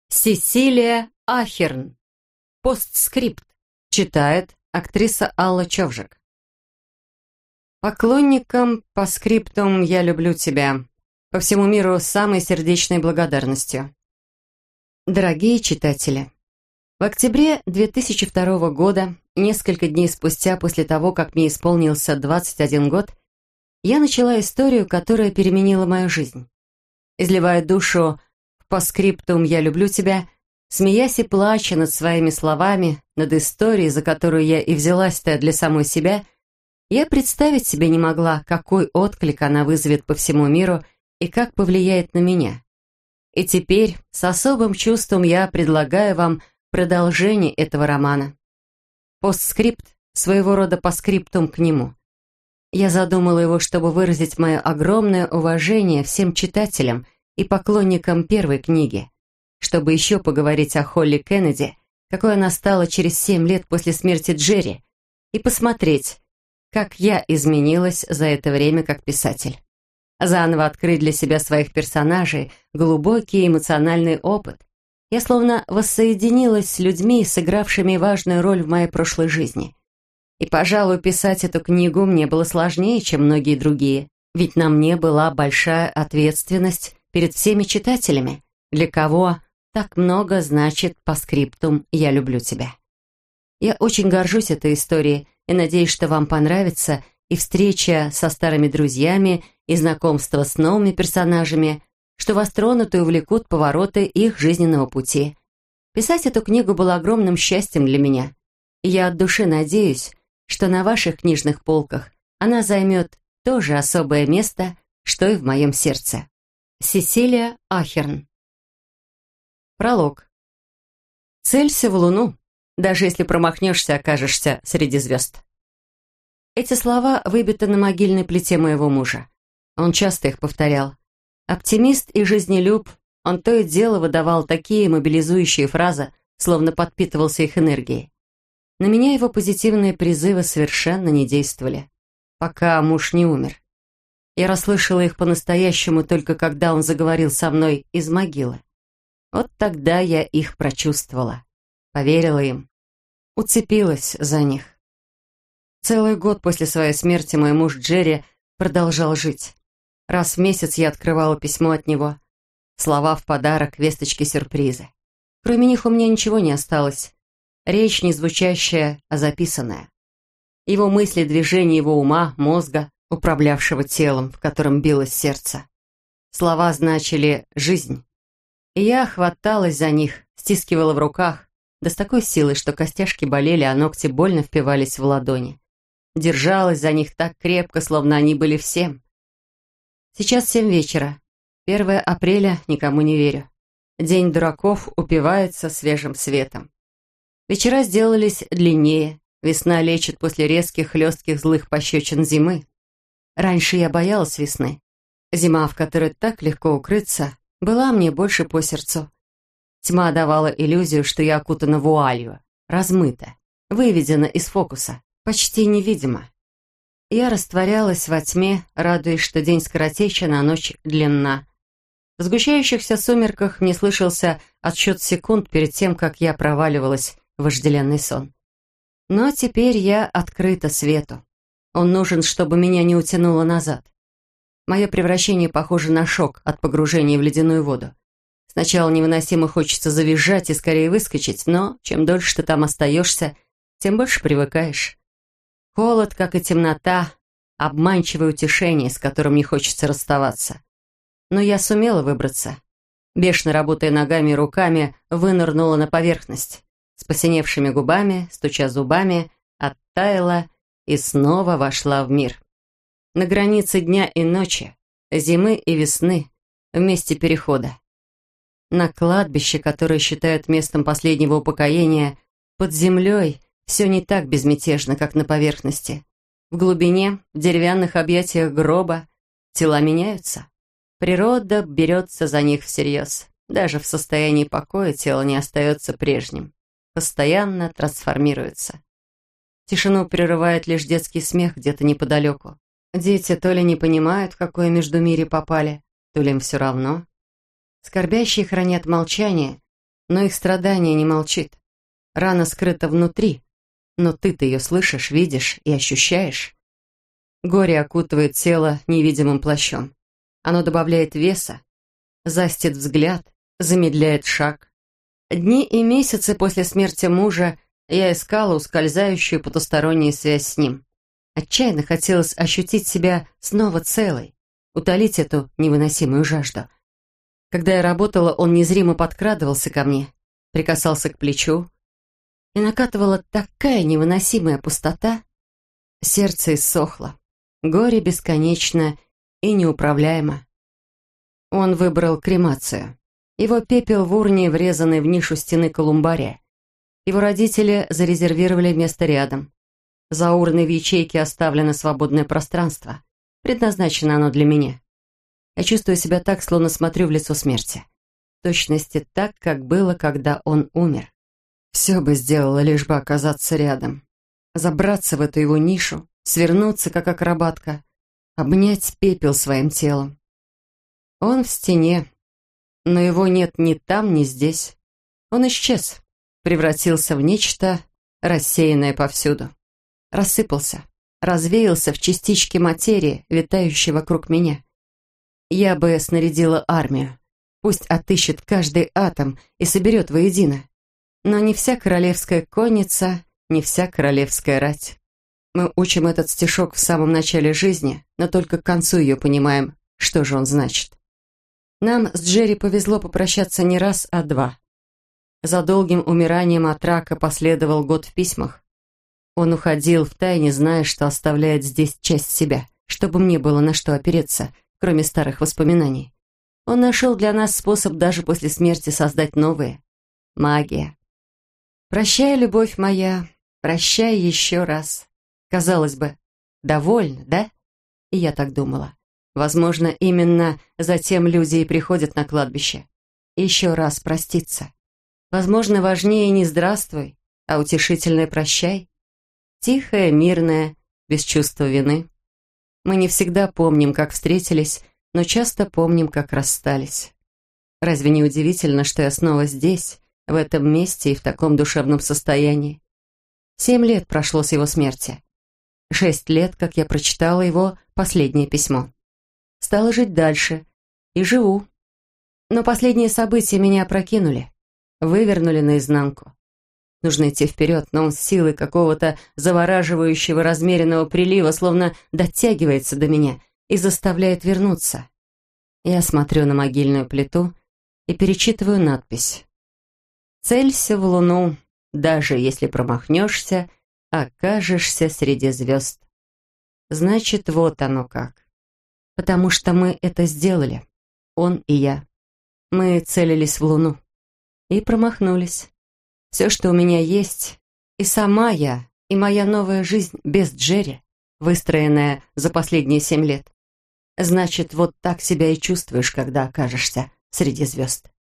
Сесилия Ахерн. Постскрипт. Читает актриса Алла Човжик. Поклонникам по скриптум «Я люблю тебя» по всему миру с самой сердечной благодарностью. Дорогие читатели, в октябре 2002 года, несколько дней спустя после того, как мне исполнился 21 год, я начала историю, которая переменила мою жизнь. Изливая душу в постскриптум «Я люблю тебя», смеясь и плача над своими словами, над историей, за которую я и взялась-то для самой себя, я представить себе не могла, какой отклик она вызовет по всему миру и как повлияет на меня. И теперь с особым чувством я предлагаю вам продолжение этого романа. Постскрипт – своего рода постскриптум к нему. Я задумала его, чтобы выразить мое огромное уважение всем читателям и поклонникам первой книги, чтобы еще поговорить о Холли Кеннеди, какой она стала через 7 лет после смерти Джерри, и посмотреть, как я изменилась за это время как писатель. Заново открыть для себя своих персонажей глубокий эмоциональный опыт. Я словно воссоединилась с людьми, сыгравшими важную роль в моей прошлой жизни. И, пожалуй, писать эту книгу мне было сложнее, чем многие другие, ведь на мне была большая ответственность перед всеми читателями, для кого так много значит постскриптум «Я люблю тебя». Я очень горжусь этой историей и надеюсь, что вам понравится и встреча со старыми друзьями, и знакомство с новыми персонажами, что вас тронут и увлекут повороты их жизненного пути. Писать эту книгу было огромным счастьем для меня, и я от души надеюсь, что на ваших книжных полках она займет то же особое место, что и в моем сердце. Сесилия Ахерн. Пролог. Целься в луну, даже если промахнешься, окажешься среди звезд. Эти слова выбиты на могильной плите моего мужа. Он часто их повторял. Оптимист и жизнелюб, он то и дело выдавал такие мобилизующие фразы, словно подпитывался их энергией. На меня его позитивные призывы совершенно не действовали, пока муж не умер. Я расслышала их по-настоящему только когда он заговорил со мной из могилы. Вот тогда я их прочувствовала, поверила им, уцепилась за них. Целый год после своей смерти мой муж Джерри продолжал жить. Раз в месяц я открывала письмо от него. Слова в подарок, весточки-сюрпризы. Кроме них у меня ничего не осталось. Речь не звучащая, а записанная. Его мысли, движения его ума, мозга, управлявшего телом, в котором билось сердце. Слова значили «жизнь». И я хваталась за них, стискивала в руках, да с такой силой, что костяшки болели, а ногти больно впивались в ладони. Держалась за них так крепко, словно они были всем. Сейчас 7 вечера. 1 апреля, никому не верю. День дураков упивается свежим светом. Вечера сделались длиннее. Весна лечит после резких, хлестких, злых пощечин зимы. Раньше я боялась весны. Зима, в которой так легко укрыться, была мне больше по сердцу. Тьма давала иллюзию, что я окутана вуалью, размыта, выведена из фокуса, почти невидима. Я растворялась во тьме, радуясь, что день скоротечен, а ночь длинна. В сгущающихся сумерках мне слышался отсчет секунд перед тем, как я проваливалась в вожделенный сон. Но теперь я открыта свету. Он нужен, чтобы меня не утянуло назад. Мое превращение похоже на шок от погружения в ледяную воду. Сначала невыносимо хочется завизжать и скорее выскочить, но чем дольше ты там остаешься, тем больше привыкаешь. Холод, как и темнота, обманчивое утешение, с которым не хочется расставаться. Но я сумела выбраться. Бешено работая ногами и руками, вынырнула на поверхность. С посиневшими губами, стуча зубами, оттаяла и снова вошла в мир. На границе дня и ночи, зимы и весны, в месте перехода. На кладбище, которое считают местом последнего упокоения, под землей все не так безмятежно, как на поверхности. В глубине, в деревянных объятиях гроба, тела меняются. Природа берется за них всерьез. Даже в состоянии покоя тело не остается прежним. Постоянно трансформируется. Тишину прерывает лишь детский смех где-то неподалеку. Дети то ли не понимают, в какое междумирье попали, то ли им все равно. Скорбящие хранят молчание, Но их страдание не молчит. Рана скрыта внутри, но ты-то ее слышишь, видишь и ощущаешь. Горе окутывает тело невидимым плащом. Оно добавляет веса, застит взгляд, замедляет шаг. Дни и месяцы после смерти мужа я искала ускользающую потустороннюю связь с ним. Отчаянно хотелось ощутить себя снова целой, утолить эту невыносимую жажду. Когда я работала, он незримо подкрадывался ко мне, прикасался к плечу, и накатывала такая невыносимая пустота. Сердце иссохло, горе бесконечно и неуправляемо. Он выбрал кремацию. Его пепел в урне, врезанный в нишу стены колумбария. Его родители зарезервировали место рядом. За урной в ячейке оставлено свободное пространство. Предназначено оно для меня. Я чувствую себя так, словно смотрю в лицо смерти. В точности так, как было, когда он умер. Все бы сделала, лишь бы оказаться рядом. Забраться в эту его нишу, свернуться, как акробатка, обнять пепел своим телом. Он в стене, но его нет ни там, ни здесь. Он исчез, превратился в нечто, рассеянное повсюду. Рассыпался, развеялся в частички материи, витающей вокруг меня. Я бы снарядила армию. Пусть отыщет каждый атом и соберет воедино. Но не вся королевская конница, не вся королевская рать. Мы учим этот стишок в самом начале жизни, но только к концу ее понимаем, что же он значит. Нам с Джерри повезло попрощаться не раз, а два. За долгим умиранием от рака последовал год в письмах. Он уходил втайне, зная, что оставляет здесь часть себя, чтобы мне было на что опереться, кроме старых воспоминаний. Он нашел для нас способ даже после смерти создать новые. Магия. «Прощай, любовь моя, прощай еще раз». Казалось бы, довольно, да? И я так думала. Возможно, именно затем люди и приходят на кладбище. Еще раз проститься. Возможно, важнее не «здравствуй», а утешительное «прощай». Тихое, мирное, без чувства вины. Мы не всегда помним, как встретились, но часто помним, как расстались. Разве не удивительно, что я снова здесь, в этом месте и в таком душевном состоянии? 7 лет прошло с его смерти. 6 лет, как я прочитала его последнее письмо. Стала жить дальше. И живу. Но последние события меня опрокинули, вывернули наизнанку. Нужно идти вперед, но он с силой какого-то завораживающего размеренного прилива словно дотягивается до меня и заставляет вернуться. Я смотрю на могильную плиту и перечитываю надпись. «Целься в луну, даже если промахнешься, окажешься среди звезд». Значит, вот оно как. Потому что мы это сделали, он и я. Мы целились в луну и промахнулись. Все, что у меня есть, и сама я, и моя новая жизнь без Джерри, выстроенная за последние 7 лет. Значит, вот так себя и чувствуешь, когда окажешься среди звезд.